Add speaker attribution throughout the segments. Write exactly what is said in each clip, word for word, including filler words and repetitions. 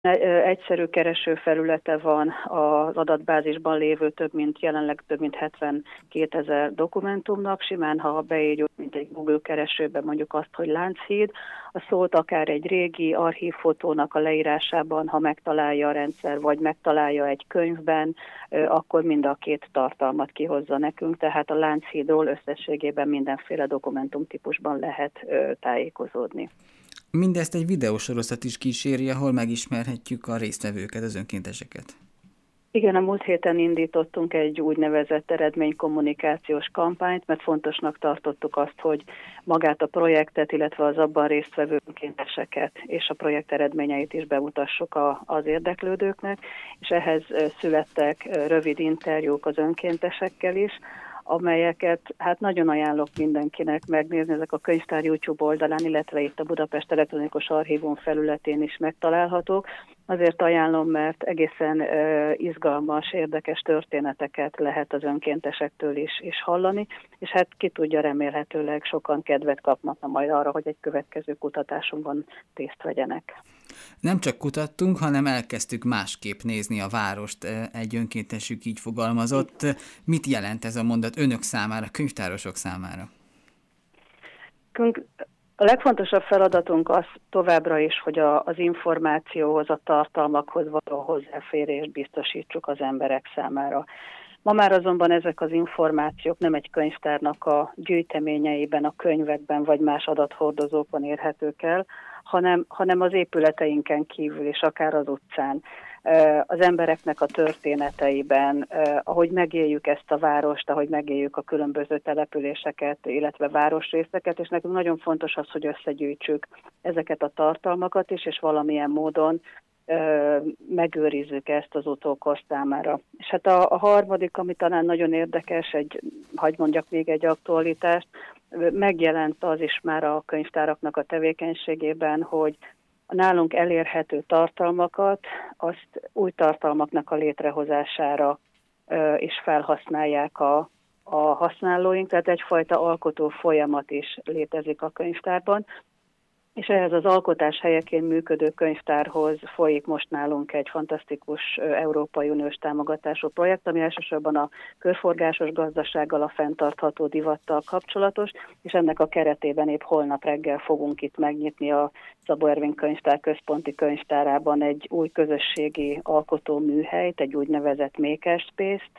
Speaker 1: Egyszerű keresőfelülete van az adatbázisban lévő több mint jelenleg több mint hetvenkétezer dokumentumnak. Simán, ha beírjuk, mint egy Google keresőbe mondjuk azt, hogy Lánchíd, a szót akár egy régi archívfotónak a leírásában, ha megtalálja a rendszer, vagy megtalálja egy könyvben, akkor mind a két tartalmat kihozza nekünk, tehát a Lánchídról összességében mindenféle dokumentumtípusban lehet tájékozódni.
Speaker 2: Mindezt egy videósorozat is kíséri, ahol megismerhetjük a résztvevőket, az önkénteseket.
Speaker 1: Igen, a múlt héten indítottunk egy úgynevezett eredménykommunikációs kampányt, mert fontosnak tartottuk azt, hogy magát a projektet, illetve az abban résztvevő önkénteseket és a projekt eredményeit is bemutassuk a, az érdeklődőknek, és ehhez születtek rövid interjúk az önkéntesekkel is, amelyeket hát nagyon ajánlok mindenkinek megnézni, ezek a könyvtár YouTube oldalán, illetve itt a Budapest Elektronikus Archívum felületén is megtalálhatók. Azért ajánlom, mert egészen uh, izgalmas, érdekes történeteket lehet az önkéntesektől is, is hallani, és hát ki tudja, remélhetőleg sokan kedvet kapnak majd arra, hogy egy következő kutatásunkban részt vegyenek.
Speaker 2: Nem csak kutattunk, hanem elkezdtük másképp nézni a várost, egy önkéntesük így fogalmazott. Mit jelent ez a mondat önök számára, könyvtárosok számára?
Speaker 1: A legfontosabb feladatunk az továbbra is, hogy a, az információhoz, a tartalmakhoz való hozzáférést biztosítsuk az emberek számára. Ma már azonban ezek az információk nem egy könyvtárnak a gyűjteményeiben, a könyvekben vagy más adathordozókon érhetők el, hanem, hanem az épületeinken kívül és akár az utcán, az embereknek a történeteiben, ahogy megéljük ezt a várost, ahogy megéljük a különböző településeket, illetve városrészeket, és nekünk nagyon fontos az, hogy összegyűjtsük ezeket a tartalmakat is, és valamilyen módon megőrizzük ezt az utókor számára. És hát a, a harmadik, ami talán nagyon érdekes, egy, hagy mondjak még egy aktualitást, megjelent az is már a könyvtáraknak a tevékenységében, hogy a nálunk elérhető tartalmakat, azt új tartalmaknak a létrehozására ö, is felhasználják a, a használóink, tehát egyfajta alkotó folyamat is létezik a könyvtárban, és ehhez az alkotás helyeként működő könyvtárhoz folyik most nálunk egy fantasztikus Európai Uniós támogatású projekt, ami elsősorban a körforgásos gazdasággal, a fenntartható divattal kapcsolatos, és ennek a keretében épp holnap reggel fogunk itt megnyitni a Szabó Ervin Könyvtár központi könyvtárában egy új közösségi alkotó műhelyt, egy úgynevezett maker space-t,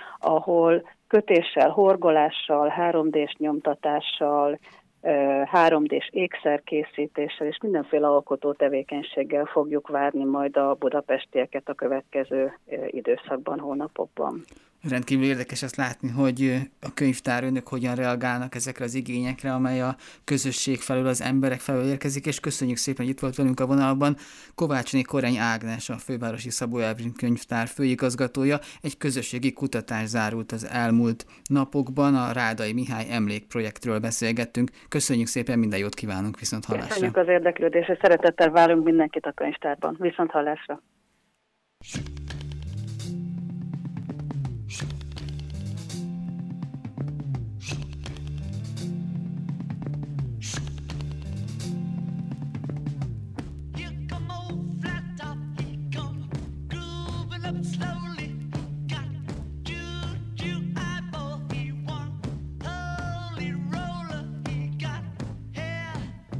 Speaker 1: ahol kötéssel, horgolással, három dés nyomtatással, három dés ékszerkészítéssel és mindenféle alkotó tevékenységgel fogjuk várni majd a budapestieket a következő időszakban, hónapokban.
Speaker 2: Rendkívül érdekes azt látni, hogy a könyvtár önök hogyan reagálnak ezekre az igényekre, amely a közösség felől, az emberek felől érkezik, és köszönjük szépen, hogy itt volt velünk a vonalban. Kovácsné Koreny Ágnes, a Fővárosi Szabó Ervin Könyvtár főigazgatója. Egy közösségi kutatás zárult az elmúlt napokban, a Rádai Mihály emlékprojektről beszélgettünk. Köszönjük szépen, minden jót kívánunk, viszont hallásra.
Speaker 1: Köszönjük az érdeklődést, és szeretettel várunk mindenkit a könyvtárban. Viszont hallásra.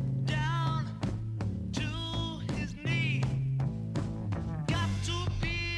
Speaker 3: Got to be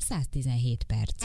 Speaker 3: száz tizenhét perc.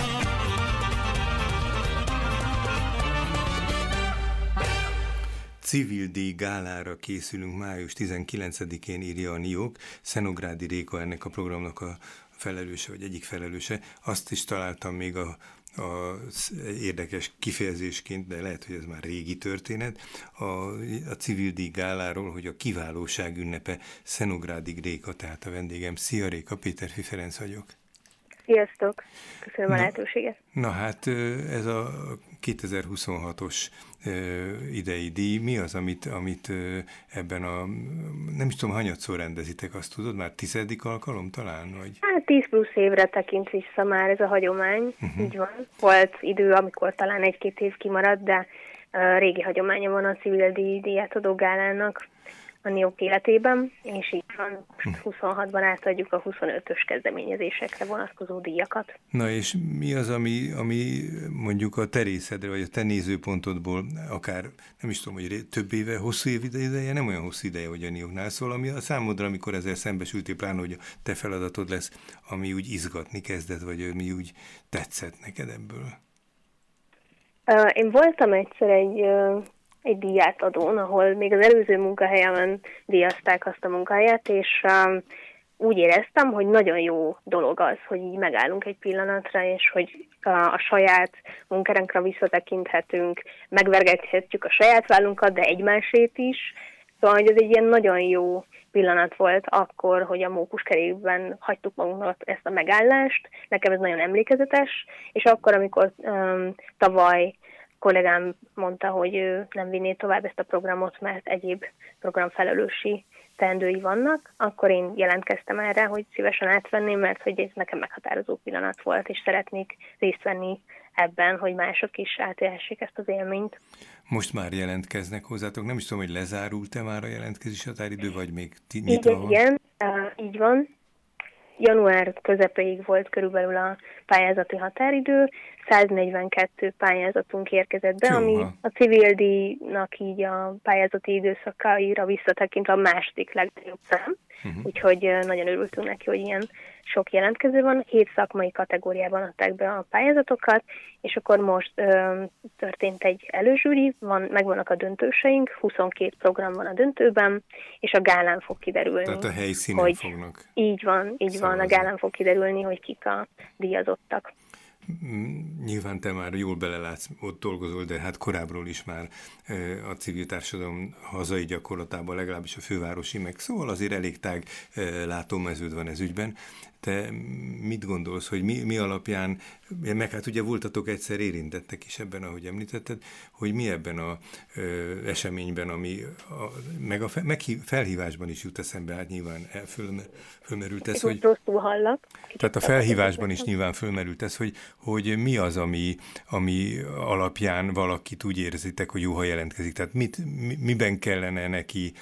Speaker 4: Civil díj gálára készülünk május tizenkilencedikén, írja a NIOK. Szenográdi Réka ennek a programnak a felelőse, vagy egyik felelőse. Azt is találtam még a, a érdekes kifejezésként, de lehet, hogy ez már régi történet, a, a Civil díj gáláról, hogy a kiválóság ünnepe. Szenográdi Réka, tehát a vendégem. Szia Réka, Péterfi Ferenc vagyok.
Speaker 5: Sziasztok! Köszönöm a lehetőséget.
Speaker 4: Na hát ez a kétezer-huszonhatos idei díj, mi az, amit, amit ebben a, nem is tudom, hanyatszor rendezitek, azt tudod? Már tizedik alkalom talán? Vagy?
Speaker 5: Hát tíz plusz évre tekint vissza már ez a hagyomány, uh-huh. Így van. Volt idő, amikor talán egy-két év kimaradt, de uh, régi hagyománya van a Civil díj díjátadó gálának a NIOK életében, és így van, huszonhatban átadjuk a huszonötös kezdeményezésekre vonatkozó díjakat.
Speaker 4: Na és mi az, ami, ami mondjuk a te részedre, vagy a te nézőpontodból akár, nem is tudom, hogy több éve, hosszú év ideje, nem olyan hosszú ideje, hogy a NIOK-nál szól, ami a számodra, amikor ezzel szembesültél, pláne, hogy a te feladatod lesz, ami úgy izgatni kezdett, vagy ami úgy tetszett neked ebből?
Speaker 5: Uh, én voltam egyszer egy... Uh... egy díjátadón, ahol még az előző munkahelyemen díjazták azt a munkahelyet, és um, úgy éreztem, hogy nagyon jó dolog az, hogy így megállunk egy pillanatra, és hogy uh, a saját munkánkra visszatekinthetünk, megvergethetjük a saját vállunkat, de egymásét is. Szóval, hogy ez egy ilyen nagyon jó pillanat volt akkor, hogy a mókuskerékben hagytuk magunknak ezt a megállást. Nekem ez nagyon emlékezetes, és akkor, amikor um, tavaly kollégám mondta, hogy ő nem vinné tovább ezt a programot, mert egyéb programfelelősi teendői vannak, akkor én jelentkeztem erre, hogy szívesen átvenném, mert hogy ez nekem meghatározó pillanat volt, és szeretnék részt venni ebben, hogy mások is átélhessék ezt az élményt.
Speaker 4: Most már jelentkeznek hozzátok, nem is tudom, hogy lezárult-e már a jelentkezési határidő, vagy még nyitva van?
Speaker 5: Igen, uh, így van. Január közepéig volt körülbelül a pályázati határidő, száznegyvenkettő pályázatunk érkezett be, Csóha. Ami a Civil díjnak így a pályázati időszakaira visszatekintve a második legnagyobb szám, uh-huh. Úgyhogy nagyon örültünk neki, hogy ilyen sok jelentkező van. Hét szakmai kategóriában adták be a pályázatokat, és akkor most ö, történt egy előzsűri, van, megvannak a döntőseink, huszonkét program van a döntőben, és a gálán fog kiderülni.
Speaker 4: Tehát a helyszínen
Speaker 5: hogy
Speaker 4: fognak.
Speaker 5: Így van, így szavazni. Van, a gálán fog kiderülni, hogy kik a díjazottak.
Speaker 4: Nyilván te már jól belelátsz, ott dolgozol, de hát korábbról is már a civil társadalom hazai gyakorlatában, legalábbis a fővárosi, meg szóval azért elég tág látómeződ van ez ügyben. Te mit gondolsz, hogy mi, mi alapján, meg hát ugye voltatok egyszer érintettek is ebben, ahogy említetted, hogy mi ebben az eseményben, ami a, meg a fe, meg felhívásban is jut eszembe, hát nyilván föl, fölmerült ez, hogy...
Speaker 5: rosszul hallak.
Speaker 4: Tehát a felhívásban is nyilván fölmerült ez, hogy, hogy mi az, ami, ami alapján valakit úgy érzitek, hogy jó, ha jelentkezik. Tehát mit, mi, miben kellene neki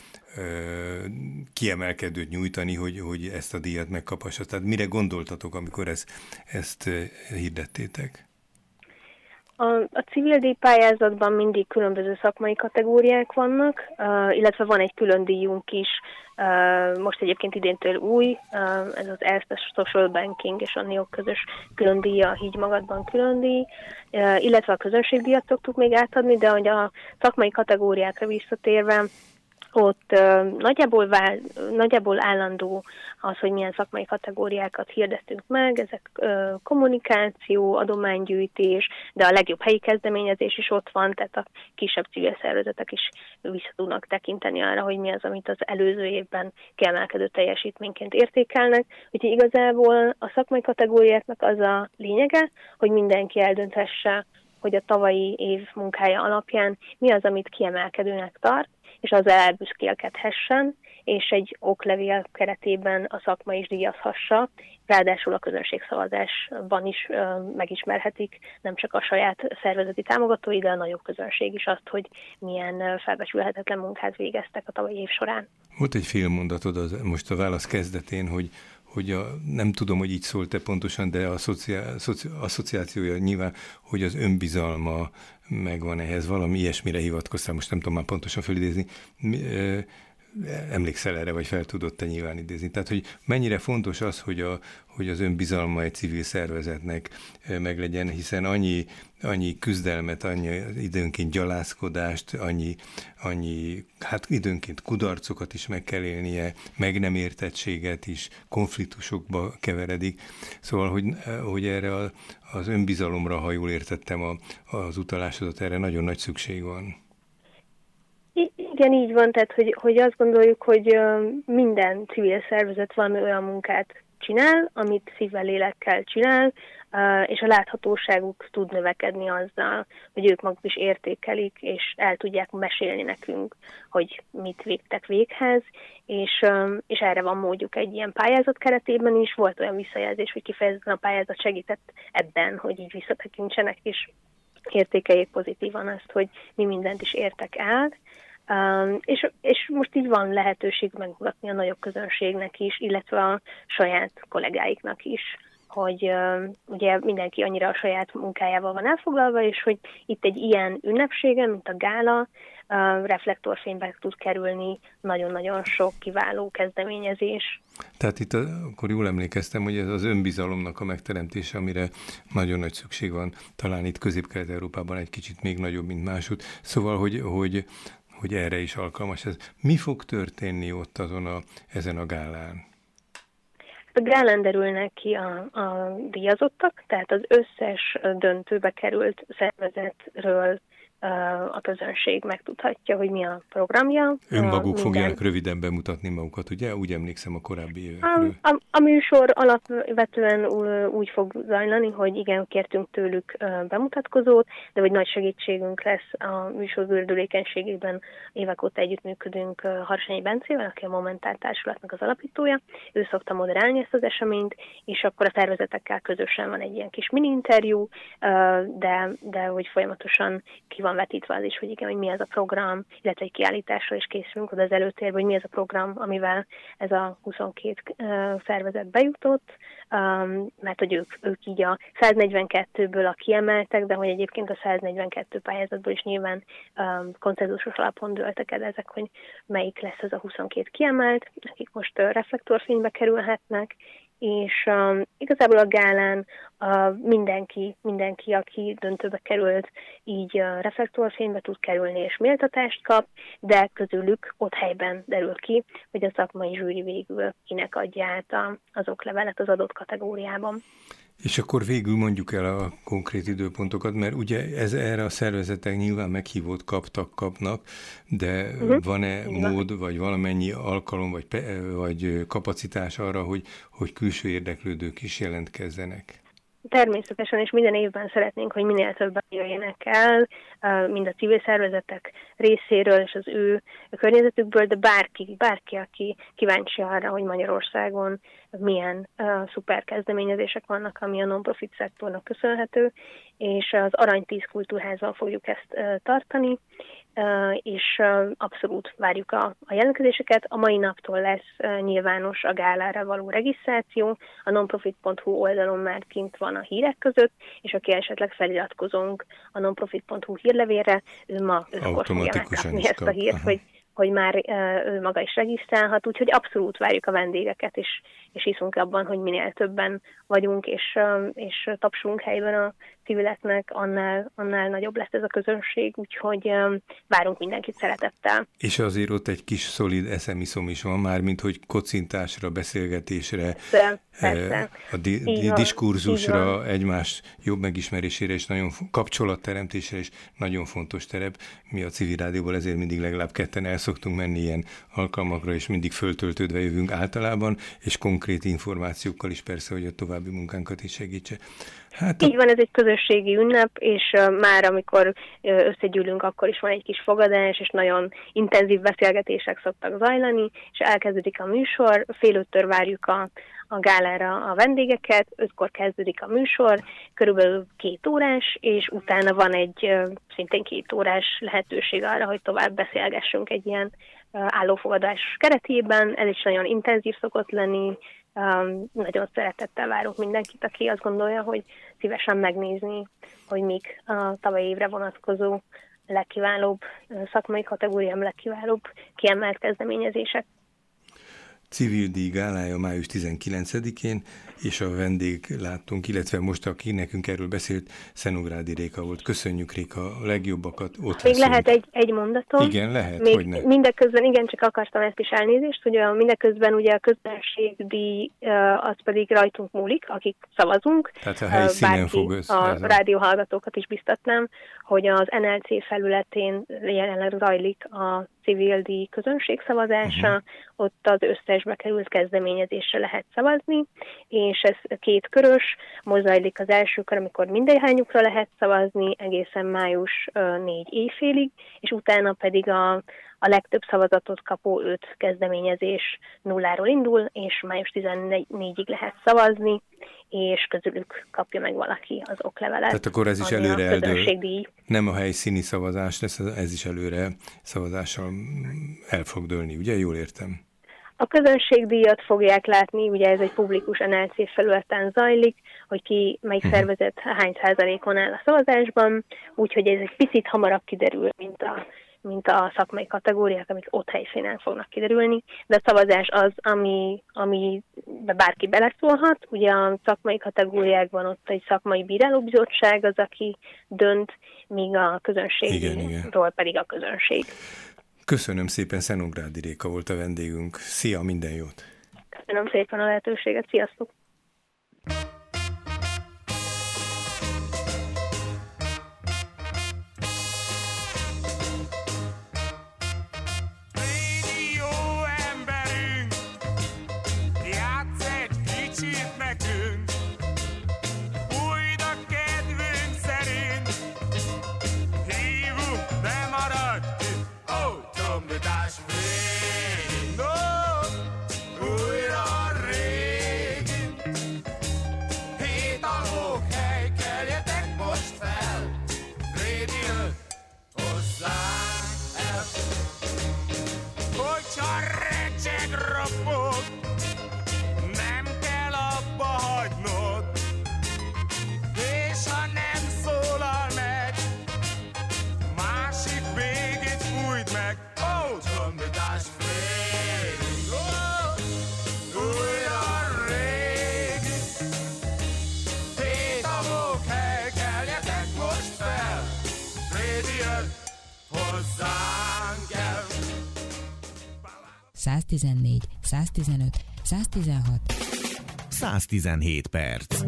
Speaker 4: kiemelkedőt nyújtani, hogy, hogy ezt a díjat megkaphassa. Tehát mire gondoltatok, amikor ezt, ezt hirdettétek?
Speaker 5: A, a civil díjpályázatban mindig különböző szakmai kategóriák vannak, uh, illetve van egy külön díjunk is, uh, most egyébként idéntől új, uh, ez az Erste Social Banking és a NIOK közös külön díja, a Higgy Magadban külön díj, uh, illetve a közönségdíjat szoktuk még átadni, de hogy a szakmai kategóriákra visszatérve, ott uh, nagyjából, vál, nagyjából állandó az, hogy milyen szakmai kategóriákat hirdettünk meg, ezek uh, kommunikáció, adománygyűjtés, de a legjobb helyi kezdeményezés is ott van, tehát a kisebb civil szervezetek is vissza tudnak tekinteni arra, hogy mi az, amit az előző évben kiemelkedő teljesítményként értékelnek. Úgyhogy igazából a szakmai kategóriáknak az a lényege, hogy mindenki eldönthesse, hogy a tavalyi év munkája alapján mi az, amit kiemelkedőnek tart, és azzal elbüszkélkedhessen, és egy oklevél keretében a szakma is díjazhassa. Ráadásul a közönségszavazásban is ö, megismerhetik nem csak a saját szervezeti támogatói, de a nagyobb közönség is azt, hogy milyen felbecsülhetetlen munkát végeztek a tavalyi év során.
Speaker 4: Volt egy fél mondatod az, most a válasz kezdetén, hogy hogy a, nem tudom, hogy így szólt-e pontosan, de a asszociációja nyilván, hogy az önbizalma megvan ehhez, valami ilyesmire hivatkoztál, most nem tudom már pontosan fölidézni. emlékszel erre, vagy fel tudod te nyilván idézni. Tehát, hogy mennyire fontos az, hogy, a, hogy az önbizalma egy civil szervezetnek meglegyen, hiszen annyi, annyi küzdelmet, annyi időnként gyalázkodást, annyi, annyi, hát időnként kudarcokat is meg kell élnie, meg nem értettséget is, konfliktusokba keveredik. Szóval, hogy, hogy erre a, az önbizalomra, ha jól értettem a, az utalásodat, erre nagyon nagy szükség van.
Speaker 5: Igen, így van, tehát hogy, hogy azt gondoljuk, hogy minden civil szervezet valami olyan munkát csinál, amit szívvel, lélekkel csinál, és a láthatóságuk tud növekedni azzal, hogy ők maguk is értékelik, és el tudják mesélni nekünk, hogy mit végtek véghez, és, és erre van módjuk egy ilyen pályázat keretében is. Volt olyan visszajelzés, hogy kifejezetten a pályázat segített ebben, hogy így visszatekintsenek, és értékeljék pozitívan azt, hogy mi mindent is értek el. Um, és, és most így van lehetőség megmutatni a nagyobb közönségnek is, illetve a saját kollégáiknak is, hogy uh, ugye mindenki annyira a saját munkájával van elfoglalva, és hogy itt egy ilyen ünnepségen, mint a gála, uh, reflektorfénybe tud kerülni nagyon-nagyon sok kiváló kezdeményezés.
Speaker 4: Tehát itt a, akkor jól emlékeztem, hogy ez az önbizalomnak a megteremtése, amire nagyon nagy szükség van, talán itt Közép-Kelet-Európában egy kicsit még nagyobb, mint máshogy. Szóval, hogy, hogy hogy erre is alkalmas ez. Mi fog történni ott azon a, ezen a gálán?
Speaker 5: A gálán derülnek ki a, a díjazottak, tehát az összes döntőbe került szervezetről a közönség megtudhatja, hogy mi a programja.
Speaker 4: Önmaguk
Speaker 5: minden...
Speaker 4: fogják röviden bemutatni magukat, ugye? Úgy emlékszem a korábbi évekről.
Speaker 5: A, a, a műsor alapvetően úgy fog zajlani, hogy igen, kértünk tőlük bemutatkozót, de hogy nagy segítségünk lesz a műsor gördülékenységében. Évek óta együttműködünk Harsányi Bencével, aki a Momentál Társulatnak az alapítója. Ő szokta moderálni ezt az eseményt, és akkor a szervezetekkel közösen van egy ilyen kis mini interjú, de, de hogy folyamatosan ki van vetítve az is, hogy igen, hogy mi ez a program, illetve egy kiállításra is készülünk oda az előtérbe, hogy mi ez a program, amivel ez a huszonkét uh, szervezet bejutott, um, mert hogy ők, ők így a száznegyvenkettőből a kiemeltek, de hogy egyébként a száznegyvenkettő pályázatból is nyilván um, konszenzusos alapon dőltek el ezek, hogy melyik lesz ez a huszonkét kiemelt, akik most uh, reflektorfénybe kerülhetnek, és um, igazából a gálán uh, mindenki, mindenki, aki döntőbe került, így uh, reflektorfénybe tud kerülni és méltatást kap, de közülük ott helyben derül ki, hogy a szakmai zsűri végül kinek adja át a, az oklevelet az adott kategóriában.
Speaker 4: És akkor végül mondjuk el a konkrét időpontokat, mert ugye ez, erre a szervezetek nyilván meghívót kaptak, kapnak, de uh-huh. van-e Igen. mód, vagy valamennyi alkalom, vagy, vagy kapacitás arra, hogy, hogy külső érdeklődők is jelentkezzenek?
Speaker 5: Természetesen, és minden évben szeretnénk, hogy minél többen jöjjenek el, mind a civil szervezetek részéről és az ő környezetükből, de bárki, bárki, aki kíváncsi arra, hogy Magyarországon milyen uh, szuper kezdeményezések vannak, ami a non-profit szektornak köszönhető, és az Arany tíz Kultúrházban fogjuk ezt uh, tartani, Uh, és uh, abszolút várjuk a, a jelentkezéseket. A mai naptól lesz uh, nyilvános a gálára való regisztráció, a nonprofit pont hu oldalon már kint van a hírek között, és aki esetleg feliratkozunk a nonprofit pont hu hírlevélre, ő ma őskor fogja megkapni ezt a hírt, hogy, hogy már uh, ő maga is regisztrálhat, úgyhogy abszolút várjuk a vendégeket, és, és hiszünk abban, hogy minél többen vagyunk, és, uh, és tapsunk helyben a civileknek, annál, annál nagyobb lesz ez a közönség, úgyhogy um, várunk mindenkit szeretettel.
Speaker 4: És azért ott egy kis szolid eszemiszom is van már, mint hogy kocintásra, beszélgetésre,
Speaker 5: persze, persze.
Speaker 4: a di- di- diskurzusra, egymás jobb megismerésére és nagyon kapcsolatteremtésre is nagyon fontos terep. Mi a Civil Rádióból ezért mindig legalább ketten el szoktunk menni ilyen alkalmakra, és mindig föltöltődve jövünk általában, és konkrét információkkal is persze, hogy a további munkánkat is segítse. Hát a... Így
Speaker 5: van, ez egy közösségi ünnep, és uh, már amikor uh, összegyűlünk, akkor is van egy kis fogadás, és nagyon intenzív beszélgetések szoktak zajlani, és elkezdődik a műsor, fél öttől várjuk a, a gálára a vendégeket, ötkor kezdődik a műsor, körülbelül két órás, és utána van egy uh, szintén két órás lehetőség arra, hogy tovább beszélgessünk egy ilyen uh, állófogadás keretében. Ez is nagyon intenzív szokott lenni. Um, nagyon szeretettel várunk mindenkit, aki azt gondolja, hogy szívesen megnézni, hogy mik a tavalyi évre vonatkozó legkiválóbb szakmai kategóriám, legkiválóbb kiemelt kezdeményezések.
Speaker 4: Civil díj gálája május tizenkilencedikén, és a vendéglátónk, illetve most, aki nekünk erről beszélt, Szenográdi Réka volt. Köszönjük, Réka, a legjobbakat ott
Speaker 5: Még lehet egy, egy mondatom?
Speaker 4: Igen, lehet,
Speaker 5: Még
Speaker 4: hogyne.
Speaker 5: Mindeközben, igen, csak akartam ezt is elnézést, hogy a mindeközben ugye a közönségdíj az pedig rajtunk múlik, akik szavazunk.
Speaker 4: Tehát a helyszínen
Speaker 5: Bárki,
Speaker 4: fog össze.
Speaker 5: A rádióhallgatókat is biztatnám, hogy az en el cé felületén jelenleg zajlik a civil díj közönségszavazása, uh-huh. ott az összes bekerült kezdeményezésre lehet szavazni, és ez két körös, most zajlik az első kör, amikor mindenhányukra lehet szavazni, egészen május négy éjfélig, és utána pedig a, a legtöbb szavazatot kapó öt kezdeményezés nulláról indul, és május tizennégyig lehet szavazni, és közülük kapja meg valaki az oklevelet.
Speaker 4: Tehát akkor ez is előre eldől. Nem a helyszíni szavazás lesz, ez is előre szavazással el fog dőlni, ugye? Jól értem.
Speaker 5: A közönségdíjat fogják látni, ugye ez egy publikus en el cé felületen zajlik, hogy ki, melyik uh-huh. szervezet hány százalékon áll a szavazásban, úgyhogy ez egy picit hamarabb kiderül, mint a mint a szakmai kategóriák, amik ott helyszínen fognak kiderülni, de a szavazás az, ami, ami bárki beleszólhat. Ugye a szakmai kategóriákban ott egy szakmai bírálóbizottság az, aki dönt, míg a közönségről pedig a közönség.
Speaker 4: Köszönöm szépen, Szenográdi Réka volt a vendégünk. Szia, minden jót!
Speaker 5: Köszönöm szépen a lehetőséget, sziasztok!
Speaker 3: száztizennégy, száztizenöt, száztizenhat,
Speaker 6: száztizenhét perc.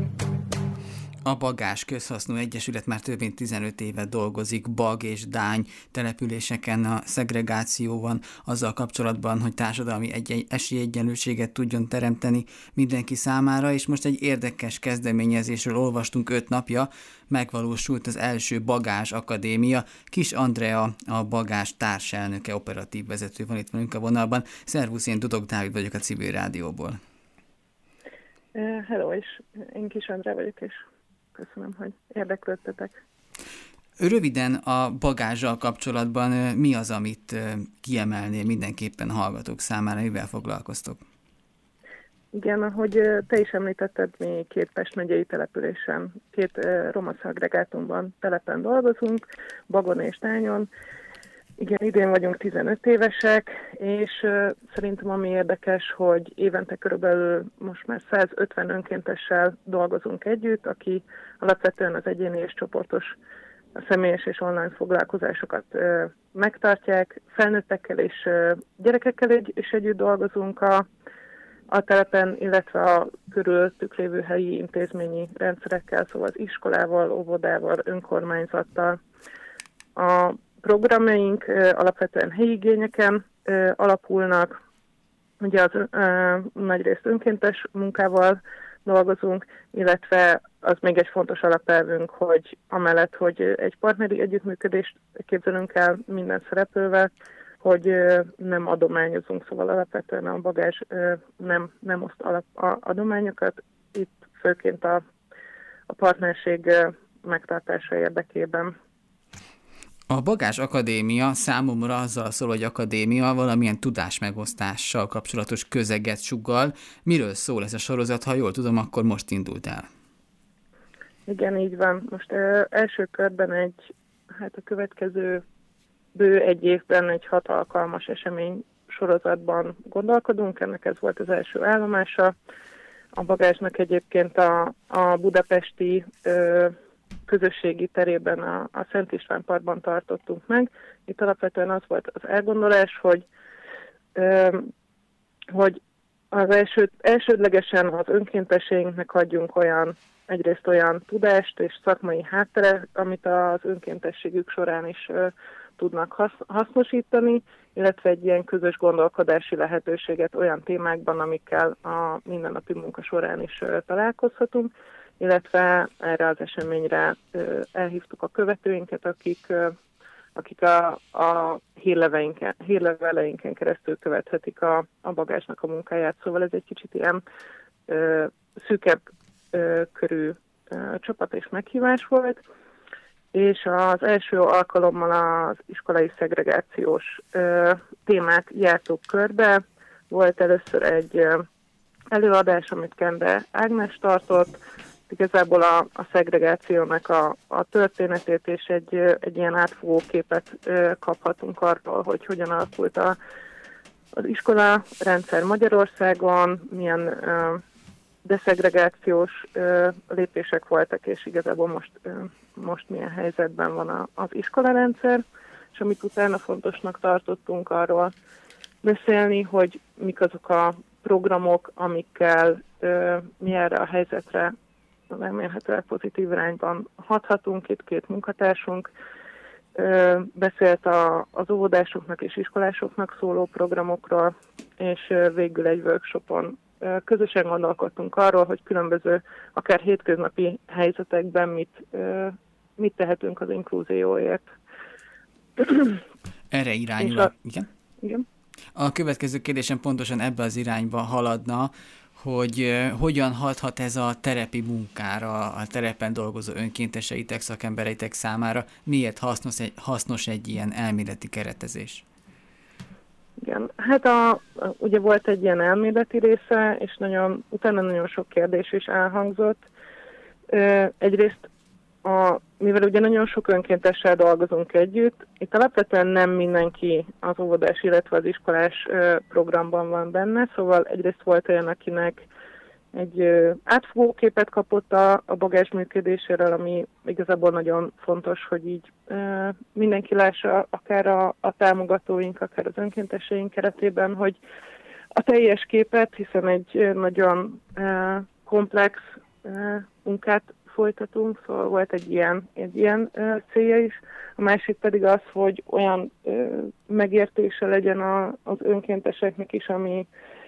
Speaker 2: A Bagás Közhasznú Egyesület már több mint tizenöt éve dolgozik bag és dány településeken a szegregációban, azzal kapcsolatban, hogy társadalmi egy- esélyegyenlőséget tudjon teremteni mindenki számára, és most egy érdekes kezdeményezésről olvastunk öt napja, megvalósult az első Bagás Akadémia. Kis Andrea, a Bagás társelnöke, operatív vezető van itt velünk a vonalban. Szervusz, én Dudok Dávid vagyok a Civil Rádióból.
Speaker 7: Uh, hello, és én Kis Andrea vagyok, és köszönöm, hogy érdeklődtetek.
Speaker 2: Röviden a bagázzal kapcsolatban mi az, amit kiemelnél mindenképpen hallgatók számára, mivel foglalkoztok?
Speaker 7: Igen, ahogy te is említetted, mi két Pest megyei településen, két roma szegregátumban telepen dolgozunk, Bagon és Dányon. Igen, idén vagyunk tizenöt évesek, és uh, szerintem ami érdekes, hogy évente körülbelül most már százötven önkéntessel dolgozunk együtt, aki alapvetően az egyéni és csoportos a személyes és online foglalkozásokat uh, megtartják. Felnőttekkel és uh, gyerekekkel egy, és együtt dolgozunk a, a telepen, illetve a körülöttük lévő helyi intézményi rendszerekkel, szóval az iskolával, óvodával, önkormányzattal. A programjaink uh, alapvetően helyi igényeken uh, alapulnak, ugye az uh, nagyrészt önkéntes munkával dolgozunk, illetve az még egy fontos alapelvünk, hogy amellett, hogy egy partneri együttműködést képzelünk el minden szereplővel, hogy uh, nem adományozunk, szóval alapvetően a Bagás uh, nem, nem oszt alap, a, adományokat, itt főként a, a partnerség uh, megtartása érdekében.
Speaker 2: A Bagás Akadémia számomra azzal szól, hogy akadémia valamilyen tudásmegosztással kapcsolatos közeget sugall. Miről szól ez a sorozat? Ha jól tudom, akkor most indult el.
Speaker 7: Igen, így van. Most ö, első körben egy, hát a következő bő egy évben egy hat alkalmas esemény sorozatban gondolkodunk, ennek ez volt az első állomása. A Bagázsnak egyébként a, a budapesti ö, közösségi terében, a, a Szent István Parkban tartottunk meg. Itt alapvetően az volt az elgondolás, hogy, ö, hogy az első, elsődlegesen az önkéntességünknek adjunk olyan, egyrészt olyan tudást és szakmai hátteret, amit az önkéntességük során is ö, tudnak hasz, hasznosítani, illetve egy ilyen közös gondolkodási lehetőséget olyan témákban, amikkel a mindennapi munka során is ö, találkozhatunk, illetve erre az eseményre ö, elhívtuk a követőinket, akik, ö, akik a, a hírleveleinken keresztül követhetik a, a Bagázsnak a munkáját. Szóval ez egy kicsit ilyen ö, szűkebb ö, körű ö, csapat és meghívás volt, és az első alkalommal az iskolai szegregációs ö, témát jártuk körbe. Volt először egy ö, előadás, amit Kende Ágnes tartott, igazából a, a szegregációnak a, a történetét és egy, egy ilyen átfogó képet ö, kaphatunk arról, hogy hogyan alakult a, az iskola rendszer Magyarországon, milyen ö, deszegregációs ö, lépések voltak, és igazából most, ö, most milyen helyzetben van a, az iskolarendszer, és amit utána fontosnak tartottunk arról beszélni, hogy mik azok a programok, amikkel ö, mi erre a helyzetre remélhetőleg pozitív irányban hathatunk. Itt két munkatársunk ö, beszélt a, az óvodásoknak és iskolásoknak szóló programokról, és ö, végül egy workshopon ö, közösen gondolkodtunk arról, hogy különböző, akár hétköznapi helyzetekben mit, ö, mit tehetünk az inkluzióért.
Speaker 2: Erre irányul. A... Igen?
Speaker 7: Igen.
Speaker 2: A következő kérdésem pontosan ebbe az irányba haladna, hogy uh, hogyan hathat ez a terepi munkára, a terepen dolgozó önkénteseitek, szakembereitek számára, miért hasznos egy, hasznos egy ilyen elméleti keretezés?
Speaker 7: Igen, hát a, ugye volt egy ilyen elméleti része, és nagyon, utána nagyon sok kérdés is elhangzott. Ö, egyrészt, a, mivel ugye nagyon sok önkéntessel dolgozunk együtt, itt alapvetően nem mindenki az óvodás, illetve az iskolás ö, programban van benne, szóval egyrészt volt olyan, akinek egy ö, átfogó képet kapott a, a Bagázs működéséről, ami igazából nagyon fontos, hogy így ö, mindenki lássa, akár a, a támogatóink, akár az önkéntességünk keretében, hogy a teljes képet, hiszen egy ö, nagyon ö, komplex ö, munkát folytatunk, szóval volt egy ilyen, egy ilyen ö, célja is. A másik pedig az, hogy olyan ö, megértése legyen a, az önkénteseknek is, ami,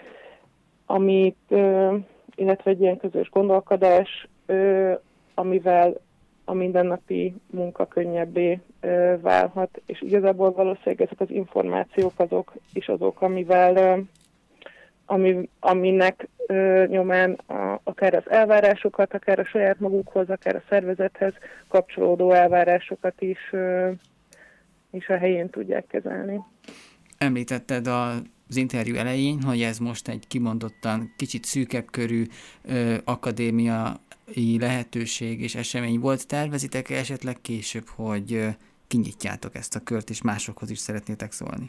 Speaker 7: amit, ö, illetve egy ilyen közös gondolkodás, ö, amivel a mindennapi munka könnyebbé ö, válhat, és igazából valószínűleg ezek az információk azok is azok, amivel ö, Ami, aminek ö, nyomán a, akár az elvárásokat, akár a saját magukhoz, akár a szervezethez kapcsolódó elvárásokat is, ö, is a helyén tudják kezelni.
Speaker 2: Említetted a az interjú elején, hogy ez most egy kimondottan kicsit szűkebb körű ö, akadémiai lehetőség és esemény volt. Tervezitek esetleg később, hogy ö, kinyitjátok ezt a kört, és másokhoz is szeretnétek szólni?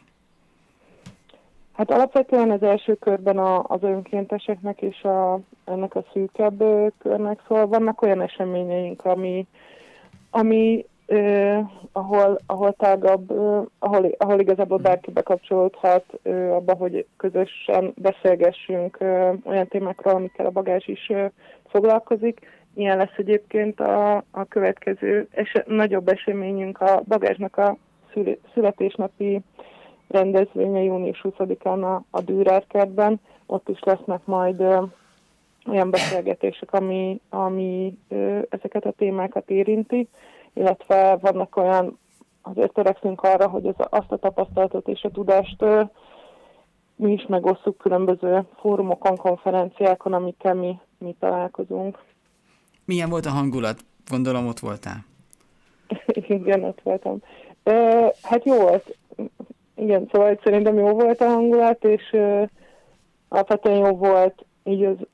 Speaker 7: Hát alapvetően az első körben a, az önkénteseknek és a, ennek a szűkebb ö, körnek szól. Vannak olyan eseményeink, ami, ami ö, ahol, ahol tágabb, ö, ahol, ahol igazából bárki bekapcsolódhat ö, abba, hogy közösen beszélgessünk ö, olyan témákról, amikkel a Bagázs is ö, foglalkozik. Ilyen lesz egyébként a, a következő es- nagyobb eseményünk, a Bagázsnak a szül- születésnapi rendezvénye június huszadikán a, a Dürer kertben. Ott is lesznek majd ö, olyan beszélgetések, ami, ami ö, ezeket a témákat érinti, illetve vannak olyan, azért törekszünk arra, hogy ez, azt a tapasztalatot és a tudást ö, mi is megosztjuk különböző fórumokon, konferenciákon, amikkel mi, mi találkozunk.
Speaker 2: Milyen volt a hangulat? Gondolom ott voltál.
Speaker 7: Igen, ott voltam. Ö, hát jó volt. Igen, szóval szerintem jó volt a hangulat, és uh, alapvetően jó volt így az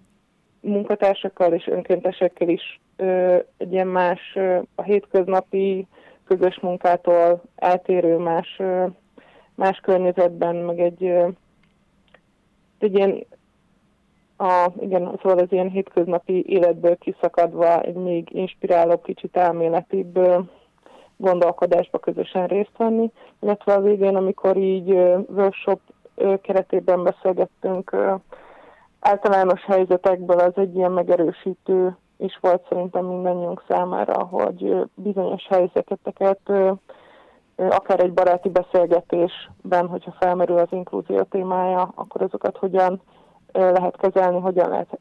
Speaker 7: munkatársakkal és önkéntesekkel is uh, egy ilyen más, uh, a hétköznapi közös munkától eltérő más, más környezetben, meg egy, egy ilyen, a, igen, szóval az ilyen hétköznapi életből kiszakadva egy még inspirálóbb, kicsit elméletibb gondolkodásba közösen részt venni, illetve a végén, amikor így workshop keretében beszélgettünk általános helyzetekből, az egy ilyen megerősítő is volt szerintem mindannyiunk számára, hogy bizonyos helyzeteket, akár egy baráti beszélgetésben, hogyha felmerül az inkluzió témája, akkor azokat hogyan lehet kezelni, hogyan lehet,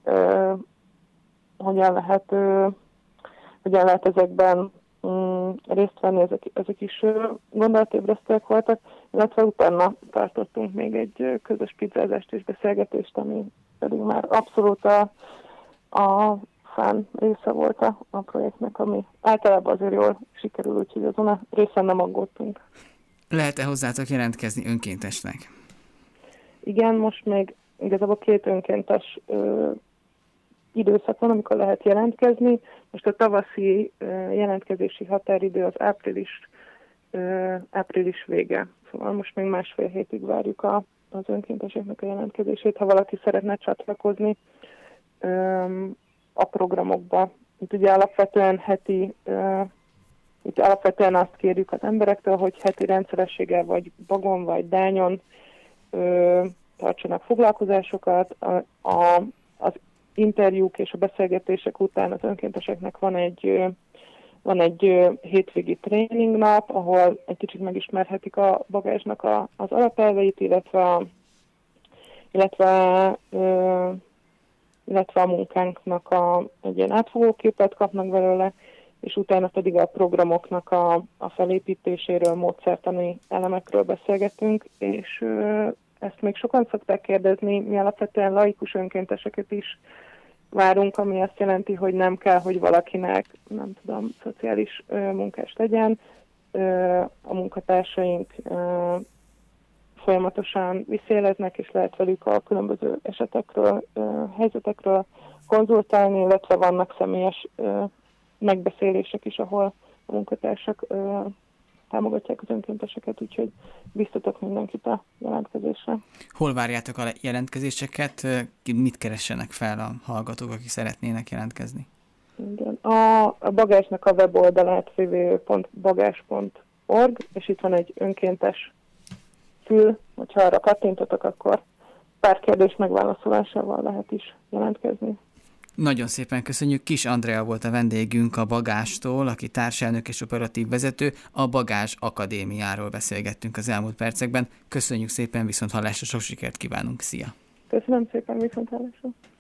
Speaker 7: hogyan lehet, hogyan lehet ezekben részt venni, ezek, ezek is gondolatébresztőek voltak, illetve utána tartottunk még egy közös pizzázást és beszélgetést, ami pedig már abszolút a, a fán része volt a, a projektnek, ami általában azért jól sikerül, úgyhogy azon a részen nem aggódtunk.
Speaker 2: Lehet-e hozzátok jelentkezni önkéntesnek?
Speaker 7: Igen, most még igazából két önkéntes ö, időszak van, amikor lehet jelentkezni. Most a tavaszi ö, jelentkezési határidő az április, ö, április vége. Szóval most még másfél hétig várjuk a, az önkénteseknek a jelentkezését, ha valaki szeretne csatlakozni ö, a programokba. Itt ugye alapvetően heti, ö, itt alapvetően azt kérjük az emberektől, hogy heti rendszerességgel vagy Bagon vagy Dányon ö, tartsanak foglalkozásokat. A, a, az interjúk és a beszélgetések után az önkénteseknek van egy, van egy hétvégi tréningnap, ahol egy kicsit megismerhetik a bagázsnak a, az alapelveit, illetve, illetve, ö, illetve a munkánknak a, egy ilyen átfogó képet kapnak belőle, és utána pedig a programoknak a, a felépítéséről, módszertani elemekről beszélgetünk, és ö, ezt még sokan szokták kérdezni, mi alapvetően laikus önkénteseket is várunk, ami azt jelenti, hogy nem kell, hogy valakinek, nem tudom, szociális ö, munkás legyen. Ö, a munkatársaink ö, folyamatosan visszajeleznek, és lehet velük a különböző esetekről, ö, helyzetekről konzultálni, illetve vannak személyes ö, megbeszélések is, ahol a munkatársak ö, támogatják az önkénteseket, úgyhogy biztatok mindenkit a jelentkezésre.
Speaker 2: Hol várjátok a jelentkezéseket? Mit keressenek fel a hallgatók, akik szeretnének jelentkezni?
Speaker 7: Igen. A, a bagásnak a weboldalát double-u double-u double-u pont bagás pont org, és itt van egy önkéntes fül, hogyha arra kattintotok, akkor pár kérdés megválaszolásával lehet is jelentkezni.
Speaker 2: Nagyon szépen köszönjük. Kis Andrea volt a vendégünk a Bagástól, aki társelnök és operatív vezető. A Bagás Akadémiáról beszélgettünk az elmúlt percekben. Köszönjük szépen, viszont hallásra, sok sikert kívánunk. Szia!
Speaker 7: Köszönöm szépen, viszont hallásra!